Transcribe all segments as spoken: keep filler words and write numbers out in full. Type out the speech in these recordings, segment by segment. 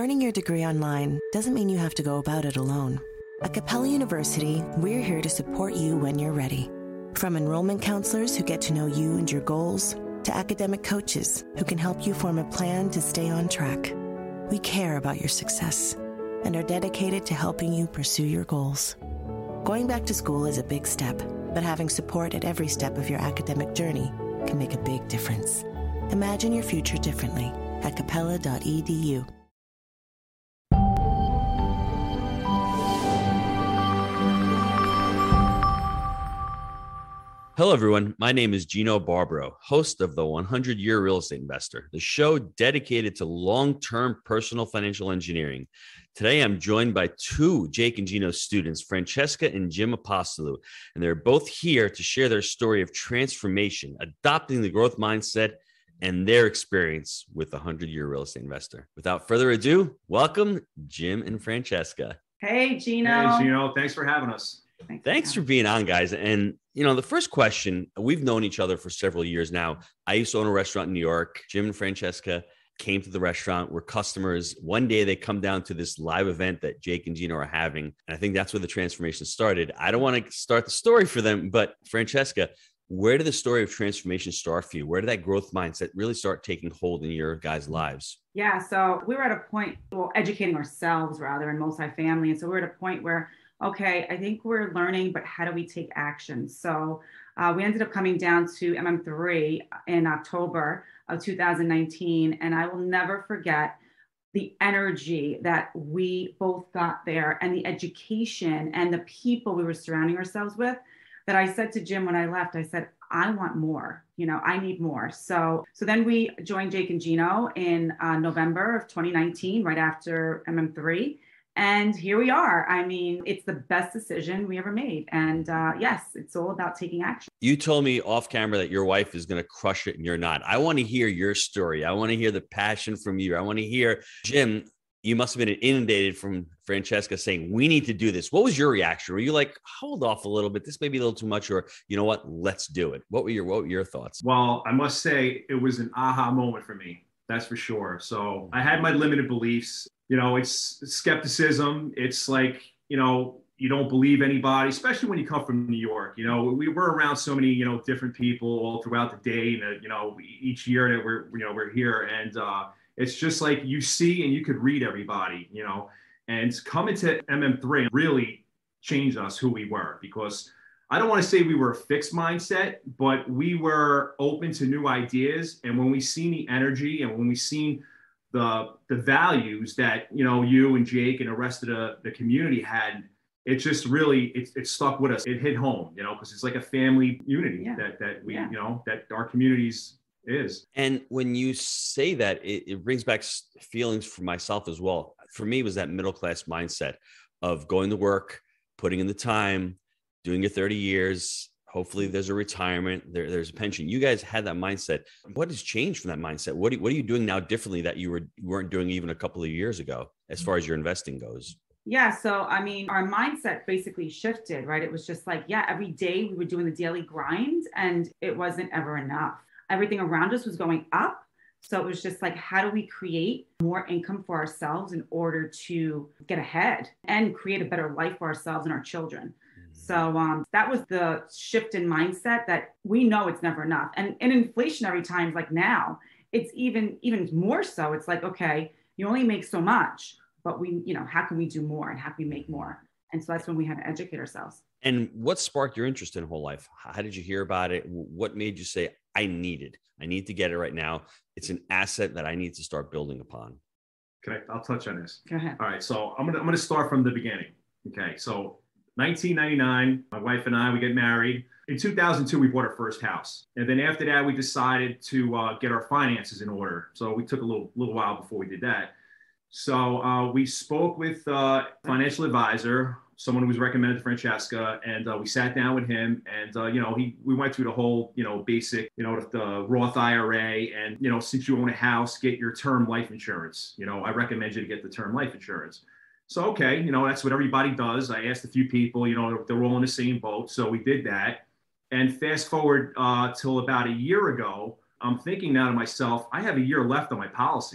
Earning your degree online doesn't mean you have to go about it alone. At Capella University, we're here to support you when you're ready. From enrollment counselors who get to know you and your goals, to academic coaches who can help you form a plan to stay on track. We care about your success and are dedicated to helping you pursue your goals. Going back to school is a big step, but having support at every step of your academic journey can make a big difference. Imagine your future differently at capella dot e d u. Hello, everyone. My name is Gino Barbaro, host of the one hundred year Real Estate Investor, the show dedicated to long-term personal financial engineering. Today, I'm joined by two Jake and Gino students, Francesca and Jim Apostolou, and they're both here to share their story of transformation, adopting the growth mindset, and their experience with the one hundred year Real Estate Investor. Without further ado, welcome Jim and Francesca. Hey, Gino. Hey, Gino. Thanks for having us. Thanks, Thanks for being on, guys. And, you know, the first question, we've known each other for several years now. I used to own a restaurant in New York. Jim and Francesca came to the restaurant. We're customers. One day they come down to this live event that Jake and Gino are having. And I think that's where the transformation started. I don't want to start the story for them, but Francesca, where did the story of transformation start for you? Where did that growth mindset really start taking hold in your guys' lives? Yeah, so we were at a point, well, educating ourselves rather in multifamily. And so we're at a point where, okay, I think we're learning, but how do we take action? So uh, we ended up coming down to M M three in October of two thousand nineteen. And I will never forget the energy that we both got there and the education and the people we were surrounding ourselves with, that I said to Jim when I left, I said, I want more, you know, I need more. So, so then we joined Jake and Gino in uh, November of twenty nineteen, right after M M three. And here we are. I mean, it's the best decision we ever made. And uh, yes, it's all about taking action. You told me off camera that your wife is going to crush it and you're not. I want to hear your story. I want to hear the passion from you. I want to hear, Jim, you must have been inundated from Francesca saying, we need to do this. What was your reaction? Were you like, hold off a little bit, this may be a little too much, or you know what, let's do it? What were your, what were your thoughts? Well, I must say it was an aha moment for me. That's for sure. So I had my limited beliefs. You know, it's skepticism. It's like, you know, you don't believe anybody, especially when you come from New York. You know, we were around so many, you know, different people all throughout the day, and, uh, you know, each year that we're, you know, we're here. And uh, it's just like you see and you could read everybody, you know, and coming to M M three really changed us who we were, because I don't want to say we were a fixed mindset, but we were open to new ideas. And when we seen the energy and when we seen the the values that, you know, you and Jake and the rest of the, the community had, it just really, it, it stuck with us. It hit home, you know, because it's like a family unity yeah. that, that we, yeah. you know, that our communities is. And when you say that, it, it brings back feelings for myself as well. For me, it was that middle-class mindset of going to work, putting in the time, doing your thirty years. Hopefully there's a retirement, there, there's a pension. You guys had that mindset. What has changed from that mindset? What are, what are you doing now differently that you, were, you weren't doing even a couple of years ago, as far as your investing goes? Yeah. So, I mean, our mindset basically shifted, right? It was just like, yeah, every day we were doing the daily grind and it wasn't ever enough. Everything around us was going up. So it was just like, how do we create more income for ourselves in order to get ahead and create a better life for ourselves and our children? So um, that was the shift in mindset, that we know it's never enough. And in inflationary times like now, it's even even more so. It's like, okay, you only make so much, but we, you know, how can we do more and how can we make more? And so that's when we had to educate ourselves. And what sparked your interest in whole life? How did you hear about it? What made you say, I need it? I need to get it right now. It's an asset that I need to start building upon. Okay, I'll touch on this. Go ahead. All right, so I'm gonna I'm gonna start from the beginning. Okay, so nineteen ninety-nine, my wife and I, we get married. In two thousand two, we bought our first house. And then after that, we decided to uh, get our finances in order. So we took a little, little while before we did that. So uh, we spoke with a financial advisor, someone who was recommended to Francesca, and uh, we sat down with him. And, uh, you know, he we went through the whole, you know, basic, you know, the Roth I R A. And, you know, since you own a house, get your term life insurance. You know, I recommend you to get the term life insurance. So, okay, you know, that's what everybody does. I asked a few people, you know, they're all in the same boat. So we did that. And fast forward uh, till about a year ago, I'm thinking now to myself, I have a year left on my policy.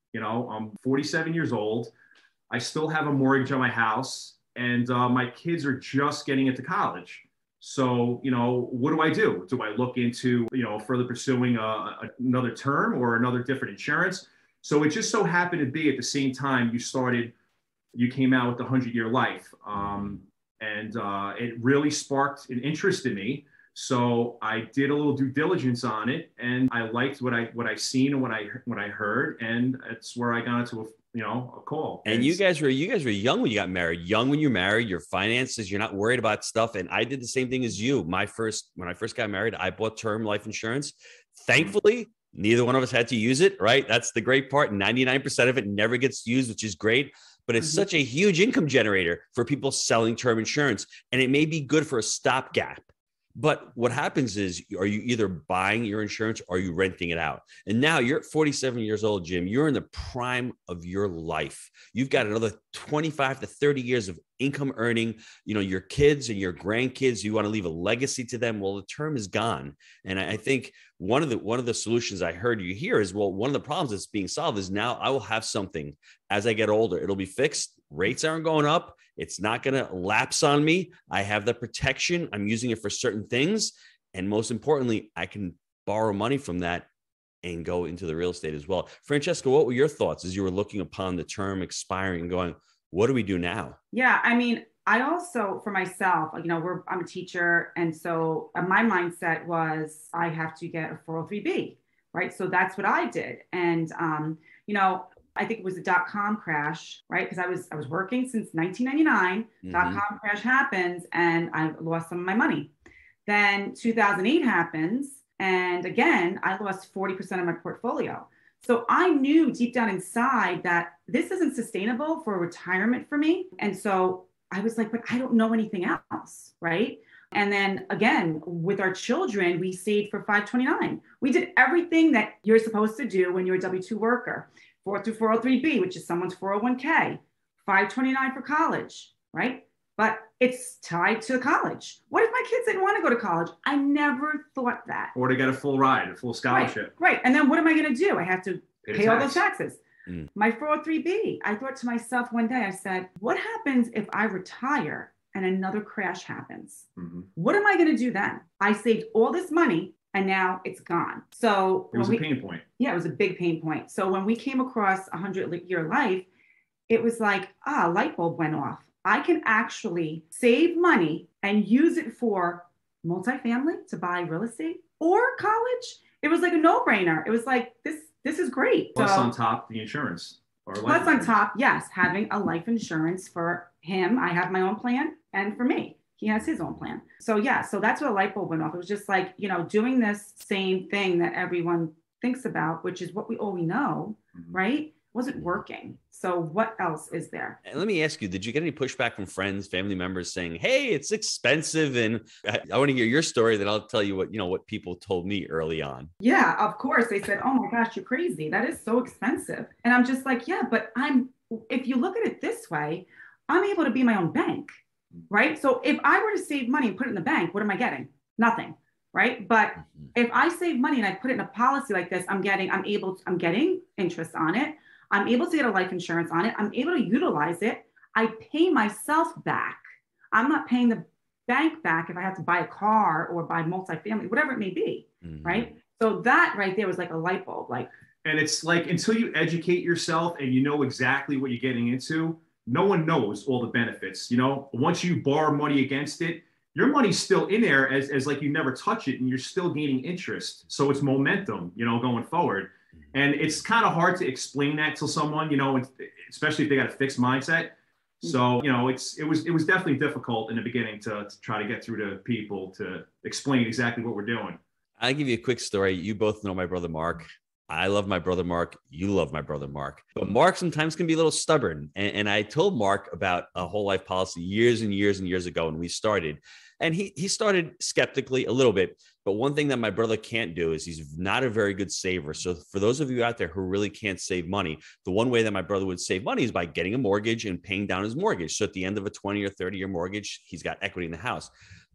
You know, I'm forty-seven years old. I still have a mortgage on my house, and uh, my kids are just getting into college. So, you know, what do I do? Do I look into, you know, further pursuing a, a, another term or another different insurance? So it just so happened to be at the same time you started, you came out with the hundred year life. Um, and uh, it really sparked an interest in me. So I did a little due diligence on it, and I liked what I what I seen and what I what I heard, and it's where I got into a you know a call. And, and you guys were you guys were young when you got married. Young when you married, your finances, you're not worried about stuff. And I did the same thing as you. My first when I first got married, I bought term life insurance. Thankfully, neither one of us had to use it. Right? That's the great part. ninety-nine percent of it never gets used, which is great. But it's mm-hmm. such a huge income generator for people selling term insurance, and it may be good for a stopgap. But what happens is, are you either buying your insurance or are you renting it out? And now you're at forty-seven years old, Jim. You're in the prime of your life. You've got another twenty-five to thirty years of income earning, you know, your kids and your grandkids, you want to leave a legacy to them. Well, the term is gone. And I think one of the, one of the solutions I heard you hear is, well, one of the problems that's being solved is now I will have something as I get older. It'll be fixed. Rates aren't going up. It's not going to lapse on me. I have the protection. I'm using it for certain things. And most importantly, I can borrow money from that and go into the real estate as well. Francesca, what were your thoughts as you were looking upon the term expiring and going, what do we do now? Yeah, I mean, I also, for myself, you know, we're, I'm a teacher. And so my mindset was I have to get a four oh three B, right? So that's what I did. And, um, you know, I think it was the dot-com crash, right? Because I was I was working since nineteen ninety-nine. Mm-hmm. Dot-com crash happens, and I lost some of my money. Then two thousand eight happens, and again, I lost forty percent of my portfolio. So I knew deep down inside that this isn't sustainable for retirement for me. And so I was like, but I don't know anything else, right? And then again, with our children, we saved for five twenty-nine. We did everything that you're supposed to do when you're a W two worker. four oh four oh three B, which is someone's four oh one k, five twenty-nine for college, right? But it's tied to college. What if my kids didn't want to go to college? I never thought that. Or to get a full ride, a full scholarship. Right, right. And then what am I going to do? I have to pay, pay all those taxes. Mm. My four oh three B, I thought to myself one day, I said, what happens if I retire and another crash happens? Mm-hmm. What am I going to do then? I saved all this money and now it's gone. So it was we, a pain point. Yeah, it was a big pain point. So when we came across a hundred year life, it was like, ah, light bulb went off. I can actually save money and use it for multifamily to buy real estate or college. It was like a no brainer. It was like, this, this is great. Plus so, on top, the insurance. Or life plus insurance. on top, yes, having a life insurance for him. I have my own plan, and for me, he has his own plan. So yeah, so that's what a light bulb went off. It was just like, you know, doing this same thing that everyone thinks about, which is what we all we know, mm-hmm. right? Wasn't working. So what else is there? And let me ask you, did you get any pushback from friends, family members saying, hey, it's expensive? And I, I want to hear your story, then I'll tell you what, you know, what people told me early on. Yeah, of course. They said, oh my gosh, you're crazy. That is so expensive. And I'm just like, yeah, but I'm, if you look at it this way, I'm able to be my own bank, right? So if I were to save money and put it in the bank, what am I getting? Nothing. Right. But mm-hmm. if I save money and I put it in a policy like this, I'm getting, I'm able to, I'm getting interest on it. I'm able to get a life insurance on it. I'm able to utilize it. I pay myself back. I'm not paying the bank back if I have to buy a car or buy multifamily, whatever it may be. Mm-hmm. Right. So that right there was like a light bulb. Like, and it's like, until you educate yourself and you know exactly what you're getting into, no one knows all the benefits. You know, once you borrow money against it, your money's still in there as, as like you never touch it and you're still gaining interest. So it's momentum, you know, going forward. And it's kind of hard to explain that to someone, you know, especially if they got a fixed mindset. So, you know, it's, it was, it was definitely difficult in the beginning to, to try to get through to people to explain exactly what we're doing. I'll give you a quick story. You both know my brother, Mark. I love my brother, Mark. You love my brother, Mark. But Mark sometimes can be a little stubborn. And, and I told Mark about a whole life policy years and years and years ago when we started. And he he started skeptically a little bit. But one thing that my brother can't do is he's not a very good saver. So for those of you out there who really can't save money, the one way that my brother would save money is by getting a mortgage and paying down his mortgage. So at the end of a twenty or thirty year mortgage, he's got equity in the house.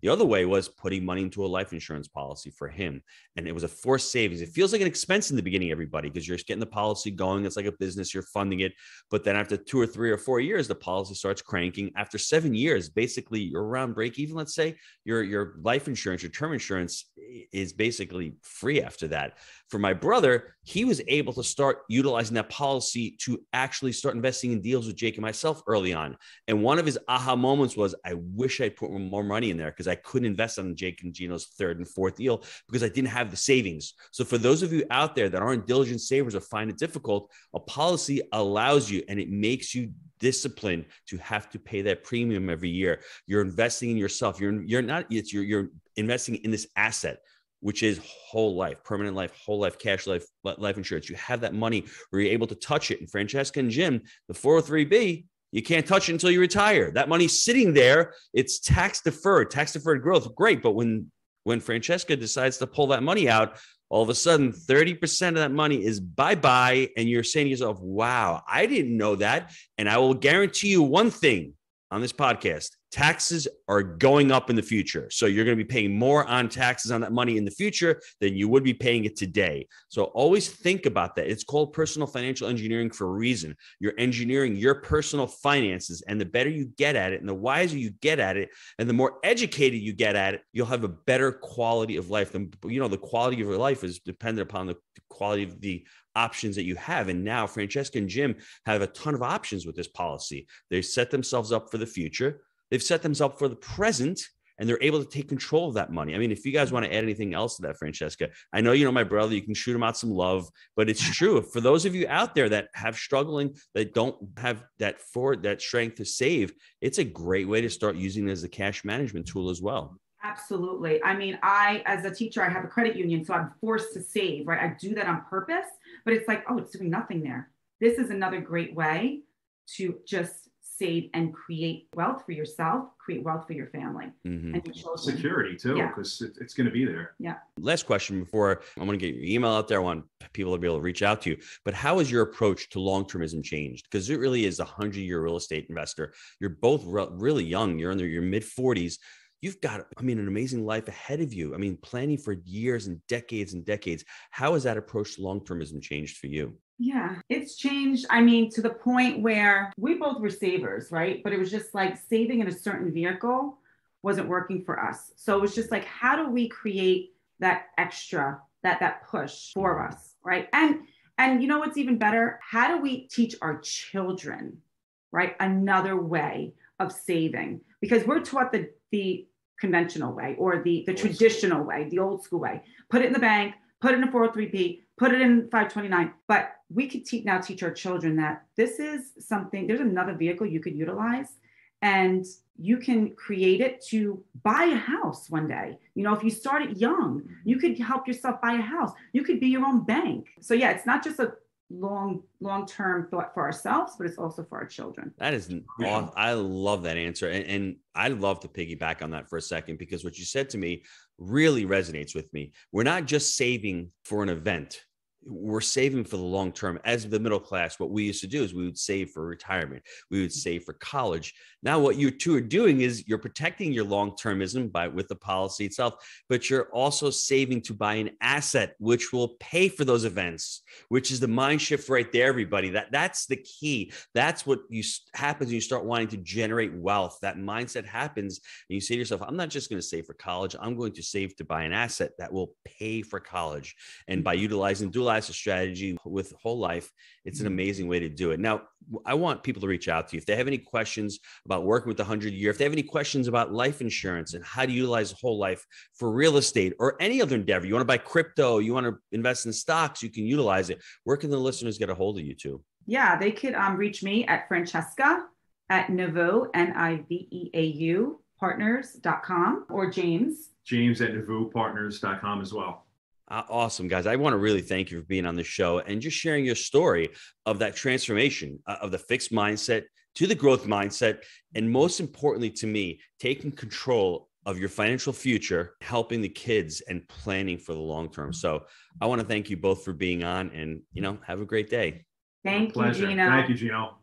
The other way was putting money into a life insurance policy for him. And it was a forced savings. It feels like an expense in the beginning, everybody, because you're getting the policy going. It's like a business, you're funding it. But then after two or three or four years, the policy starts cranking. After seven years, basically you're around break even. Let's say your, your life insurance, your term insurance is basically free after that. For my brother, he was able to start utilizing that policy to actually start investing in deals with Jake and myself early on. And one of his aha moments was, I wish I'd put more money in there because I couldn't invest on Jake and Gino's third and fourth deal because I didn't have the savings. So for those of you out there that aren't diligent savers or find it difficult, a policy allows you and it makes you disciplined to have to pay that premium every year. You're investing in yourself. You're, you're not, it's you're, you're investing in this asset, which is whole life, permanent life, whole life, cash life, life insurance. You have that money where you're able to touch it. And Francesca and Jim, the four oh three B, you can't touch it until you retire. That money's sitting there. It's tax deferred, tax deferred growth. Great. But when, when Francesca decides to pull that money out, all of a sudden, thirty percent of that money is bye-bye. And you're saying to yourself, wow, I didn't know that. And I will guarantee you one thing on this podcast, taxes are going up in the future. So you're going to be paying more on taxes on that money in the future than you would be paying it today. So always think about that. It's called personal financial engineering for a reason. You're engineering your personal finances, and the better you get at it and the wiser you get at it and the more educated you get at it, you'll have a better quality of life. And, you know, the quality of your life is dependent upon the quality of the options that you have. And now Francesca and Jim have a ton of options with this policy. They set themselves up for the future. They've set themselves up for the present, and they're able to take control of that money. I mean, if you guys want to add anything else to that, Francesca, I know, you know, my brother, you can shoot him out some love, but it's true. For those of you out there that have struggling, that don't have that forward, that strength to save, it's a great way to start using it as a cash management tool as well. Absolutely. I mean, I, as a teacher, I have a credit union, so I'm forced to save, right? I do that on purpose, but it's like, oh, it's doing nothing there. This is another great way to just save and create wealth for yourself, create wealth for your family. Mm-hmm. And your children. Security too, because yeah. it, it's going to be there. Yeah. Last question before I'm going to get your email out there. I want people to be able to reach out to you. But how has your approach to long-termism changed? Because it really is a hundred-year real estate investor. You're both re- really young. You're in your mid forties. You've got, I mean, an amazing life ahead of you. I mean, planning for years and decades and decades. How has that approach to long-termism changed for you? Yeah, it's changed. I mean, to the point where we both were savers, right? But it was just like saving in a certain vehicle wasn't working for us. So it was just like, how do we create that extra, that that push for us, right? And and you know what's even better? How do we teach our children, right, another way of saving? Because we're taught the the conventional way or the the traditional way, the old school way. Put it in the bank, put it in a four oh three B, put it in five twenty-nine. But we could te- now teach our children that this is something, there's another vehicle you could utilize, and you can create it to buy a house one day. You know, if you start it young, you could help yourself buy a house. You could be your own bank. So yeah, it's not just a long, long-term thought for ourselves, but it's also for our children. That is, awesome. I love that answer. And, and I'd love to piggyback on that for a second, because what you said to me really resonates with me. We're not just saving for an event. We're saving for the long term. As the middle class, what we used to do is we would save for retirement. We would save for college. Now what you two are doing is you're protecting your long-termism by with the policy itself, but you're also saving to buy an asset which will pay for those events, which is the mind shift right there, everybody. That that's the key. That's what you happens when you start wanting to generate wealth. That mindset happens and you say to yourself, I'm not just going to save for college. I'm going to save to buy an asset that will pay for college. And by utilizing dual asset strategy with whole life, it's an amazing way to do it. Now, I want people to reach out to you. If they have any questions about working with the hundred year, if they have any questions about life insurance and how to utilize whole life for real estate or any other endeavor, you want to buy crypto, you want to invest in stocks, you can utilize it. Where can the listeners get a hold of you two? Yeah, they could um, reach me at Francesca at Niveau, N I V E A U, partners dot com, or James. James at Niveau Partners dot com as well. Uh, awesome, guys. I want to really thank you for being on the show and just sharing your story of that transformation uh, of the fixed mindset to the growth mindset. And most importantly to me, taking control of your financial future, helping the kids and planning for the long term. So I want to thank you both for being on, and, you know, have a great day. Thank you, Gino. Thank you, Gino.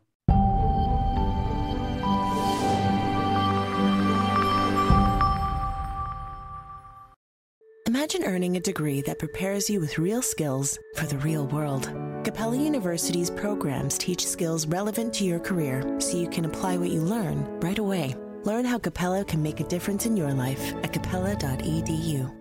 Imagine earning a degree that prepares you with real skills for the real world. Capella University's programs teach skills relevant to your career so you can apply what you learn right away. Learn how Capella can make a difference in your life at capella dot e d u.